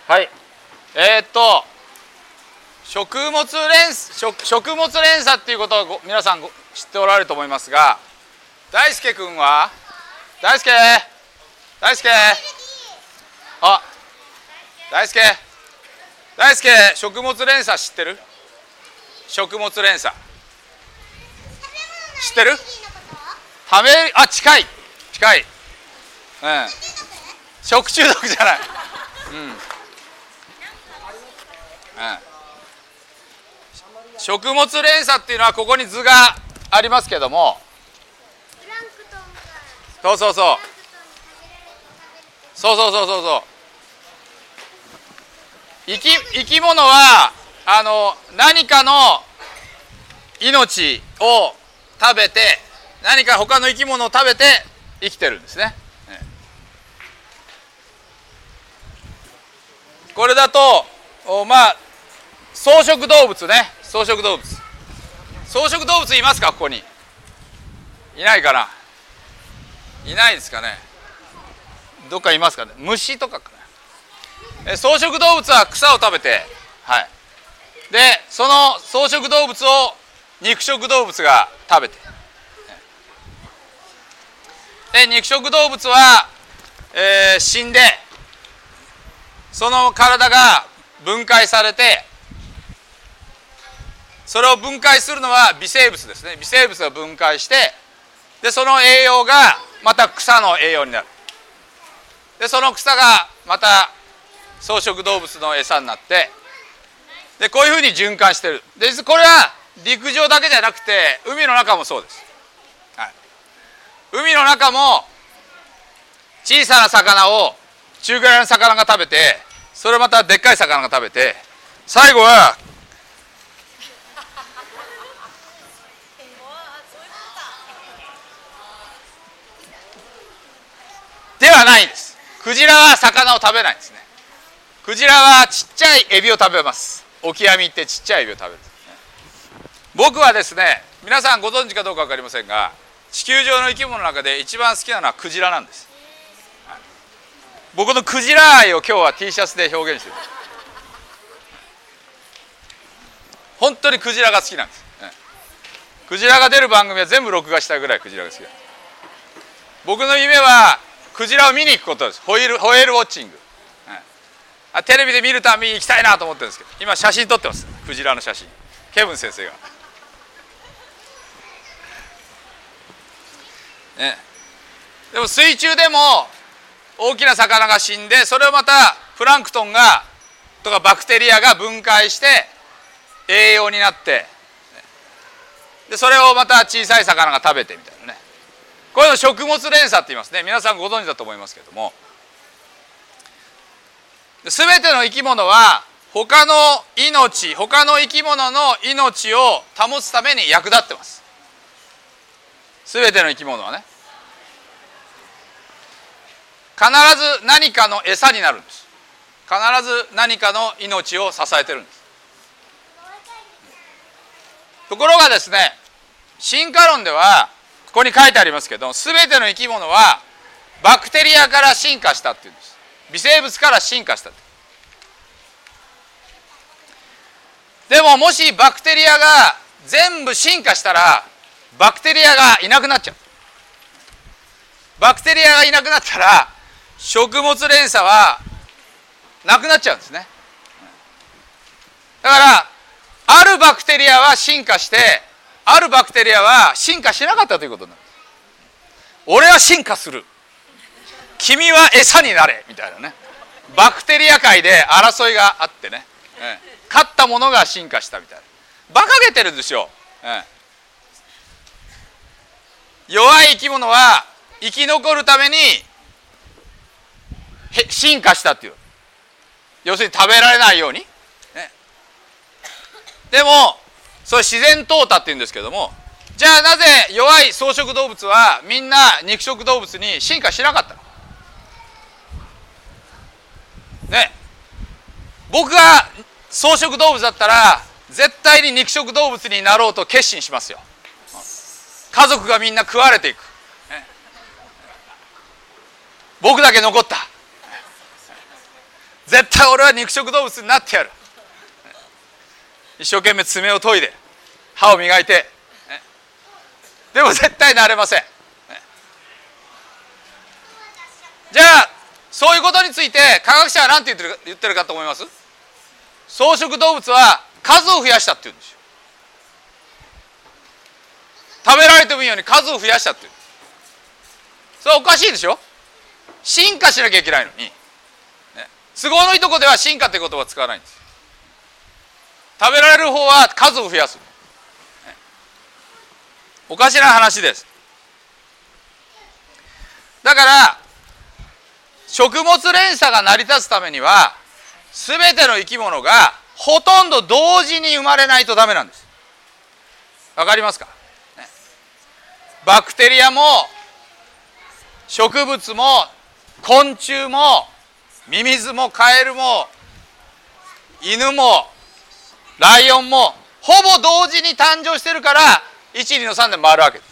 はい。食物連鎖っていうことを皆さん知っておられると思いますが、大輔君は大輔あ、大輔食物連鎖知ってる？食物連鎖知ってる？食べる、あ、近い、うん、食中毒じゃない、食物連鎖っていうのはここに図がありますけども、そう生き物は何かの命を食べて、何か他の生き物を食べて生きてるんですね。これだとまあ草食動物ね。草食動物いますか？ここにいないかな。いないですかね。どっかいますかね。虫とかかな。草食動物は草を食べて、はい。でその草食動物を肉食動物が食べて、で肉食動物は、死んでその体が分解されて、それを分解するのは微生物ですね。微生物が分解して、でその栄養がまた草の栄養になる。でその草がまた草食動物の餌になって、でこういうふうに循環してる。でこれは陸上だけじゃなくて海の中もそうです、はい、海の中も小さな魚を中ぐらいの魚が食べて、それをまたでっかい魚が食べて、最後はではないんです。クジラは魚を食べないんですね。クジラはちっちゃいエビを食べます。オキアミってちっちゃいエビを食べる。僕はですね、皆さんご存知かどうか分かりませんが、地球上の生き物の中で一番好きなのはクジラなんです。僕のクジラ愛を今日は T シャツで表現してる。本当にクジラが好きなんです。クジラが出る番組は全部録画したいぐらいクジラが好きなんです。僕の夢はクジラを見に行くことです。ホエールウォッチング、テレビで見るたびに行きたいなと思ってるんですけど、今写真撮ってます。クジラの写真、ケブン先生が、でも水中でも大きな魚が死んで、それをまたプランクトンがとかバクテリアが分解して栄養になって、でそれをまた小さい魚が食べてみたいなね。こういうの食物連鎖って言いますね。皆さんご存知だと思いますけれども、全ての生き物は他の生き物の命を保つために役立ってます。全ての生き物はね、必ず何かの餌になるんです。必ず何かの命を支えてるんです。ところがですね、進化論ではここに書いてありますけど、全ての生き物はバクテリアから進化したっていうんです。微生物から進化したって。でももしバクテリアが全部進化したら、バクテリアがいなくなっちゃう。バクテリアがいなくなったら食物連鎖はなくなっちゃうんですね。だからあるバクテリアは進化して、あるバクテリアは進化しなかったということになる。俺は進化する、君は餌になれみたいなね。バクテリア界で争いがあってね、勝ったものが進化したみたいな。馬鹿げてるんですよ。弱い生き物は生き残るために進化したっていう、要するに食べられないように、でもそれ自然淘汰っていうんですけども、じゃあなぜ弱い草食動物はみんな肉食動物に進化しなかったのね。僕が草食動物だったら絶対に肉食動物になろうと決心しますよ。家族がみんな食われていく、僕だけ残った。 絶対俺は肉食動物になってやる。一生懸命爪を研いで歯を磨いて、でも絶対なれません。じゃあそういうことについて科学者は何て言ってるかと思います？草食動物は数を増やしたって言うんですよ。食べられてもいいように数を増やしたっていう。それはおかしいでしょ。進化しなきゃいけないのに、都合のいいとこでは進化っていう言葉は使わないんです。食べられる方は数を増やす、おかしな話です。だから食物連鎖が成り立つためには全ての生き物がほとんど同時に生まれないとダメなんです。わかりますか？バクテリアも植物も昆虫もミミズもカエルも犬もライオンもほぼ同時に誕生してるから1、2の3で回るわけです。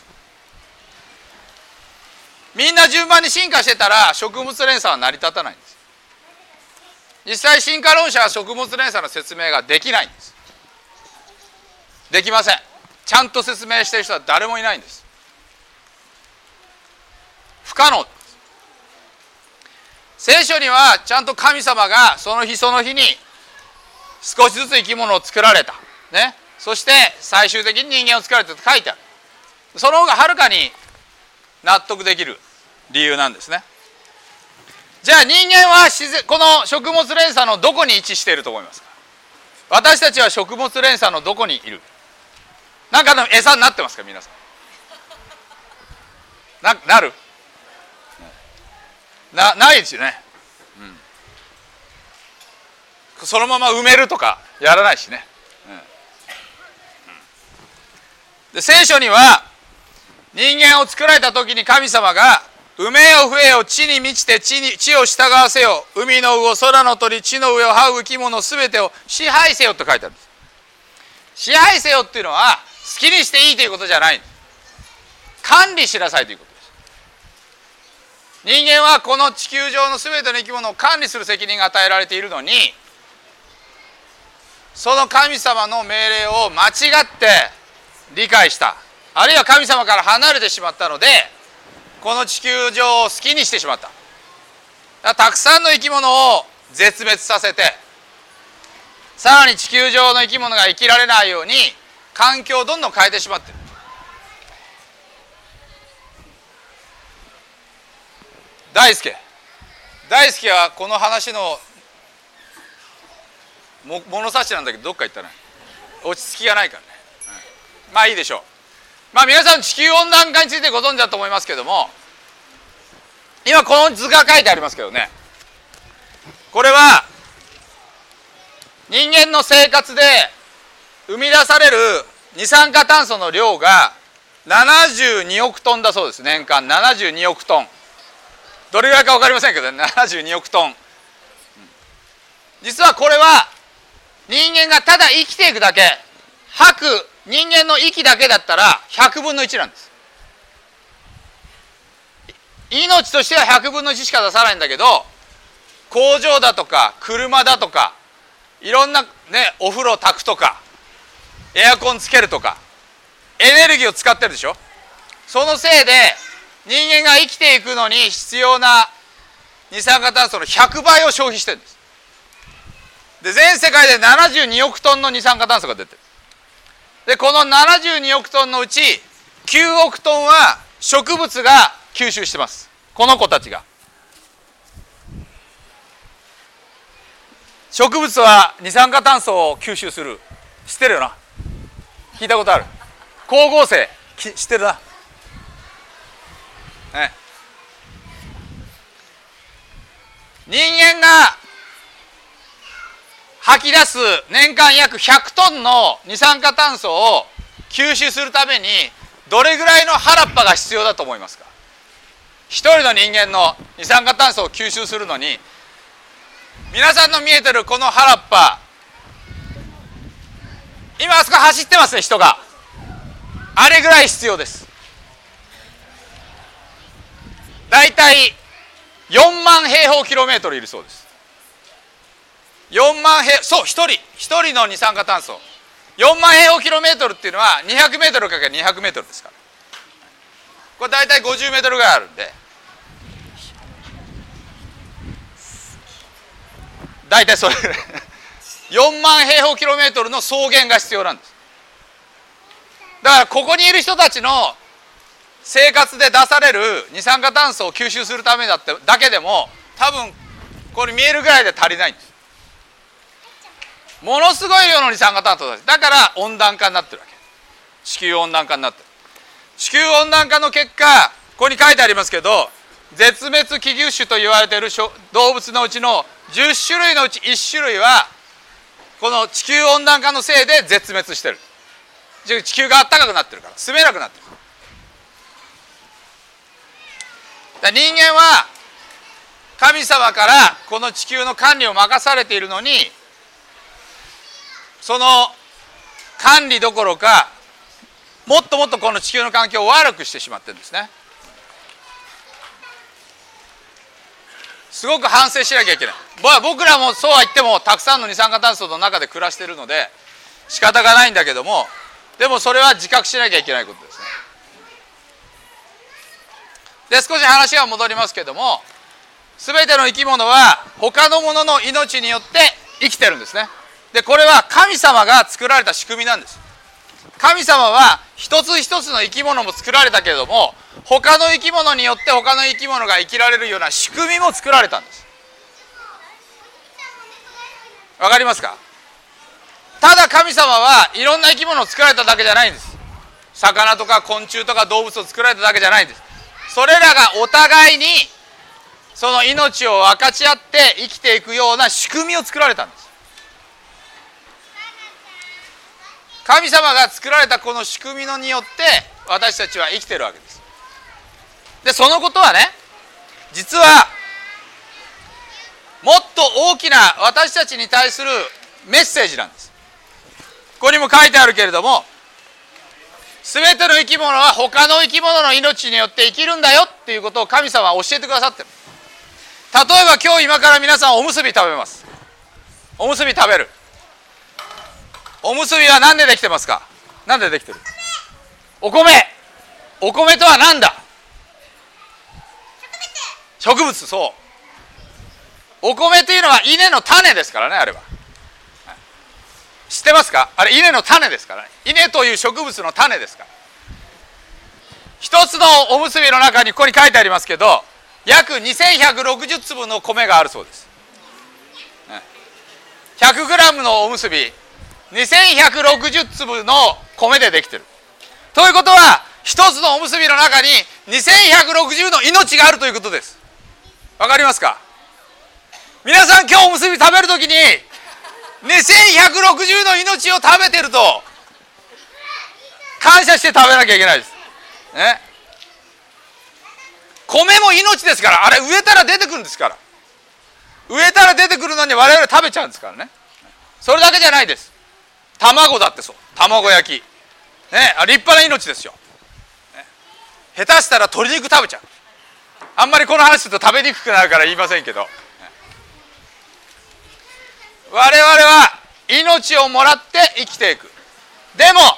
みんな順番に進化してたら食物連鎖は成り立たないんです。実際進化論者は食物連鎖の説明ができないんです。できません。ちゃんと説明している人は誰もいないんです。不可能です。聖書にはちゃんと神様がその日その日に少しずつ生き物を作られた、ね、そして最終的に人間を作られたと書いてある。その方がはるかに納得できる理由なんですね。じゃあ人間はこの食物連鎖のどこに位置していると思いますか？私たちは食物連鎖のどこにいる？何かの餌になってますか皆さん？なる？ないですよね、そのまま埋めるとかやらないしね、で聖書には人間を作られた時に神様が埋めよ増えよ地に満ちて地を従わせよ海の魚空の鳥地の上を這う生き物すべてを支配せよと書いてあるんです。支配せよっていうのは好きにしていいということじゃない。管理しなさいということです。人間はこの地球上のすべての生き物を管理する責任が与えられているのに、その神様の命令を間違って理解した、あるいは神様から離れてしまったのでこの地球上を好きにしてしまった。だからたくさんの生き物を絶滅させて、さらに地球上の生き物が生きられないように環境をどんどん変えてしまっている。大輔はこの話の物差しなんだけどどっか行ったね。落ち着きがないからね、まあいいでしょう。まあ皆さん地球温暖化についてご存知だと思いますけども、今この図が書いてありますけどね、これは人間の生活で生み出される二酸化炭素の量が72億トンだそうです。年間72億トン。どれぐらいか分かりませんけどね、72億トン。実はこれは人間がただ生きていくだけ、吐く人間の息だけだったら100分の1なんです。命としては100分の1しか出さないんだけど、工場だとか車だとかいろんなね、お風呂炊くとかエアコンつけるとかエネルギーを使ってるでしょ。そのせいで人間が生きていくのに必要な二酸化炭素の100倍を消費してるんです。で全世界で72億トンの二酸化炭素が出てる。でこの72億トンのうち9億トンは植物が吸収してます。この子たちが。植物は二酸化炭素を吸収する。知ってるよな。聞いたことある。光合成知ってるな、ね、人間が吐き出す年間約100トンの二酸化炭素を吸収するためにどれぐらいの原っぱが必要だと思いますか？一人の人間の二酸化炭素を吸収するのに、皆さんの見えてるこの原っぱ、今あそこ走ってますね人が。あれぐらい必要です。だいたい4万平方キロメートルいるそうです。 4万平そう1人の二酸化炭素4万平方キロメートルっていうのは200メートルかける200メートルですから、これ大体50メートルぐらいあるんで、大体それ4万平方キロメートルの草原が必要なんです。だからここにいる人たちの生活で出される二酸化炭素を吸収するためだけでも多分これ見えるぐらいで足りないんです。ものすごい量の二酸化炭素だから温暖化になってるわけ。地球温暖化になってる。地球温暖化の結果、ここに書いてありますけど、絶滅危惧種と言われている動物のうちの10種類のうち1種類はこの地球温暖化のせいで絶滅してる。地球が暖かくなってるから住めなくなってる。だから人間は神様からこの地球の管理を任されているのに、その管理どころかもっともっとこの地球の環境を悪くしてしまってるんですね。すごく反省しなきゃいけない。僕らもそうは言ってもたくさんの二酸化炭素の中で暮らしているので仕方がないんだけども、でもそれは自覚しなきゃいけないことですね。で、少し話が戻りますけども、全ての生き物は他のものの命によって生きてるんですね。で、これは神様が作られた仕組みなんです。神様は一つ一つの生き物も作られたけれども、他の生き物によって他の生き物が生きられるような仕組みも作られたんです。わかりますか？ただ神様はいろんな生き物を作られただけじゃないんです。魚とか昆虫とか動物を作られただけじゃないんです。それらがお互いにその命を分かち合って生きていくような仕組みを作られたんです。神様が作られたこの仕組みによって私たちは生きているわけです。で、そのことはね、実はもっと大きな私たちに対するメッセージなんです。ここにも書いてあるけれども、すべての生き物は他の生き物の命によって生きるんだよっていうことを神様は教えてくださってる。例えば今日今から皆さんおむすび食べます。おむすび食べる。おむすびは何でできてますか？何でできてる？お米。お米とは何だ？植物。そう。お米というのは稲の種ですからね、あれは。知ってますか？あれ稲の種ですからね。稲という植物の種ですから。一つのおむすびの中にここに書いてありますけど、約2160粒の米があるそうです。100グラムのおむすび2160粒の米でできてる。ということは一つのおむすびの中に2160の命があるということです。わかりますか？皆さん今日おむすび食べるときに2160の命を食べてると感謝して食べなきゃいけないです、ね、米も命ですから。あれ植えたら出てくるんですから。植えたら出てくるのに我々食べちゃうんですからね。それだけじゃないです。卵だってそう。卵焼き、ね、立派な命ですよ、ね、下手したら鶏肉食べちゃう。あんまりこの話すると食べにくくなるから言いませんけど、我々は命をもらって生きていく。でも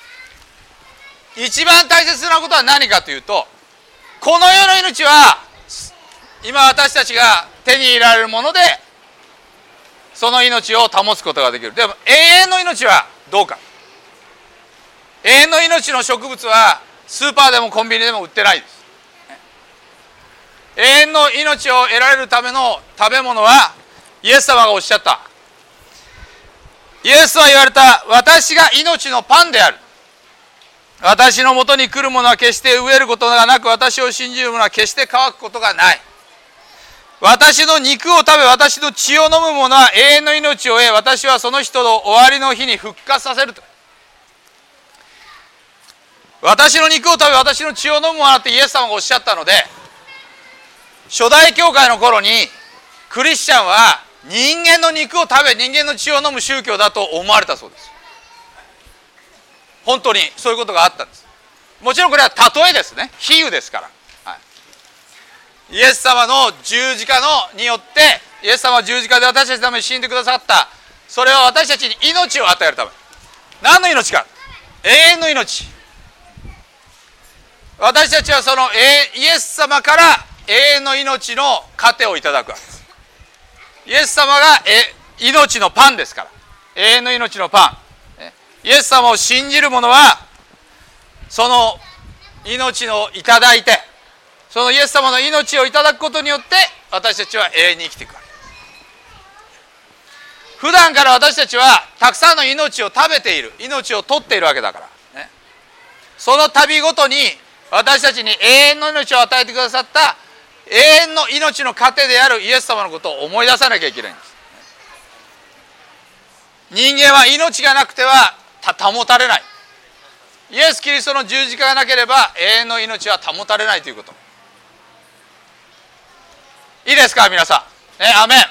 一番大切なことは何かというと、この世の命は今私たちが手に入れられるものでその命を保つことができる。でも永遠の命はどうか。永遠の命の植物はスーパーでもコンビニでも売ってないです。永遠の命を得られるための食べ物はイエス様がおっしゃった。イエスは言われた。私が命のパンである。私のもとに来るものは決して飢えることがなく、私を信じる者は決して乾くことがない。私の肉を食べ、私の血を飲む者は永遠の命を得、私はその人を終わりの日に復活させると。私の肉を食べ、私の血を飲む者ってイエス様がおっしゃったので、初代教会の頃にクリスチャンは人間の肉を食べ人間の血を飲む宗教だと思われたそうです。本当にそういうことがあったんです。もちろんこれは例えですね。比喩ですから、はい、イエス様の十字架によってイエス様は十字架で私たちのために死んでくださった。それは私たちに命を与えるため。何の命か。永遠の命。私たちはそのイエス様から永遠の命の糧をいただくわけです。イエス様が命のパンですから。永遠の命のパン。イエス様を信じる者はその命をいただいて、そのイエス様の命をいただくことによって私たちは永遠に生きていくわけです。普段から私たちはたくさんの命を食べている、命を取っているわけだからね。その度ごとに私たちに永遠の命を与えてくださった永遠の命の糧であるイエス様のことを思い出さなきゃいけないんです。人間は命がなくては保たれない。イエス・キリストの十字架がなければ永遠の命は保たれないということ。いいですか皆さん、アメン。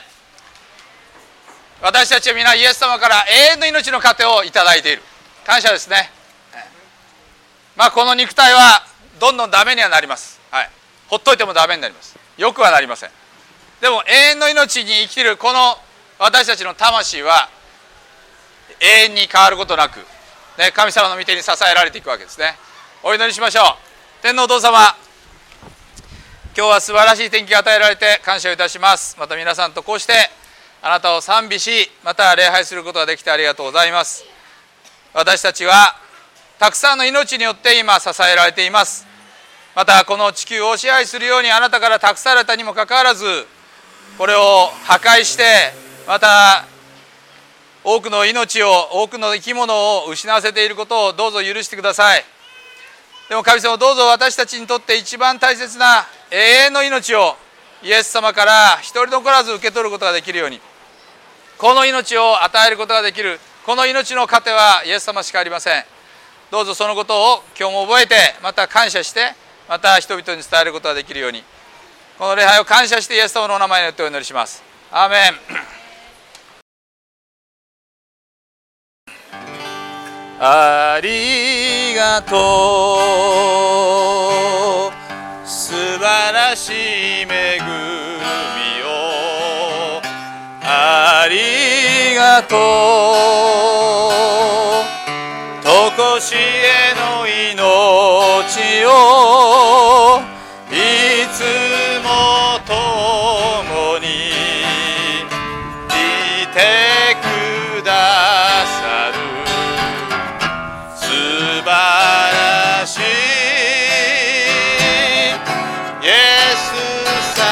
私たちは皆イエス様から永遠の命の糧をいただいている。感謝ですね。この肉体はどんどんダメにはなります、ほっといてもダメになります。よくはなりません。でも永遠の命に生きているこの私たちの魂は永遠に変わることなく、神様の御手に支えられていくわけですね。お祈りしましょう。天皇お父様、今日は素晴らしい天気が与えられて感謝をいたします。また皆さんとこうしてあなたを賛美し、また礼拝することができてありがとうございます。私たちはたくさんの命によって今支えられています。またこの地球を支配するようにあなたから託されたにもかかわらず、これを破壊して、また多くの命を、多くの生き物を失わせていることをどうぞ許してください。でも神様、どうぞ私たちにとって一番大切な永遠の命をイエス様から一人残らず受け取ることができるように、この命を与えることができる、この命の糧はイエス様しかありません。どうぞそのことを今日も覚えて、また感謝して、また人々に伝えることができるように、この礼拝を感謝してイエス様のお名前によってお祈りします。アーメン。ありがとう、素晴らしい恵みを。ありがとう、とこしえの命をいつも共にいてくださる。素晴らしいイエス様、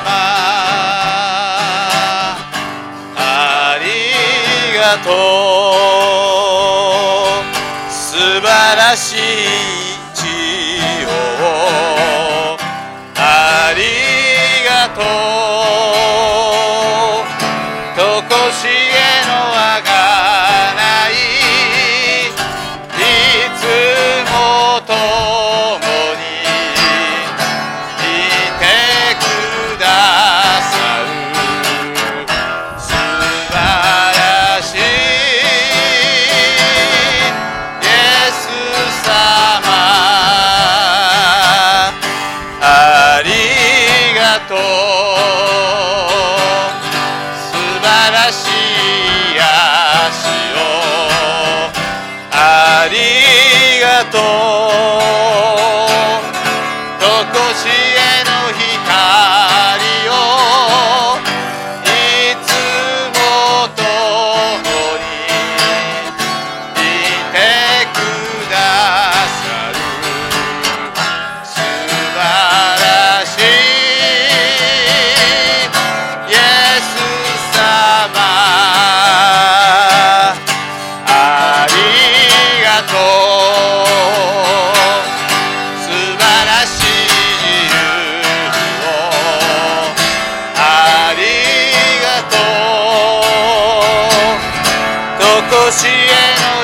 ありがとう。素晴らしい地をありがとう。とこしえのあがないいつも共にいてくださる。素晴らしいイエス様、ありがとう。素晴らしい足をありがとう。とこしえの光をいつも共にいてくださる。素晴らしいイエス様、ありがとう。素晴らしい自由をありがとう。とこしえの